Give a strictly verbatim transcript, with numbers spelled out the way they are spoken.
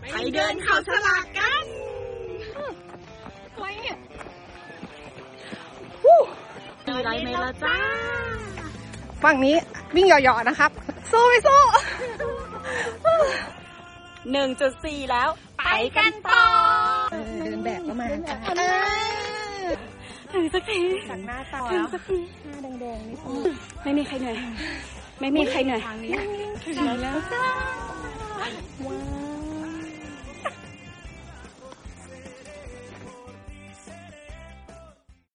ไปเดินเขาสลากกันไว้ฮู้ดีไรไหมล่ะจ้าฝั่งนี้วิ่งหย่อๆนะครับสู้ไปสู้ หนึ่งจุดสี่ แล้วไปกันต่อเดินแบบก็มาจ้าถึงสักทีสักหน้าต่อถึงสักทีหน้าแดงๆนี่ไม่มีใครเหนื่อยไม่มีใครเหนื่อยถึงแล้วจ้าว้าว